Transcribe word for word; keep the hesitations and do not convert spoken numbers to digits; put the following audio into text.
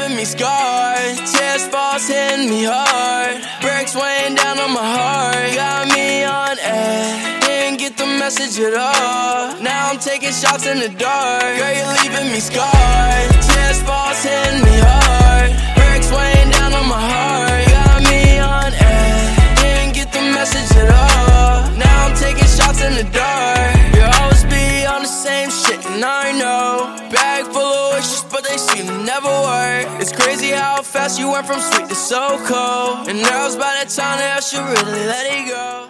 leaving me scarred. Tears falls hitting me hard. Bricks weighing down on my heart. Got me on edge. Didn't get the message at all. Now I'm taking shots in the dark. Girl, you're leaving me scarred. Tears falls hitting me hard. Bricks weighing down on my heart. Got me on edge. Didn't get the message at all. Now I'm taking shots in the dark. You'll always be on the same shit, and I know. Bag full of wishes, but they seem to never work. It's crazy how fast you went from sweet to so cold. And now it's by the time that I should really let it go.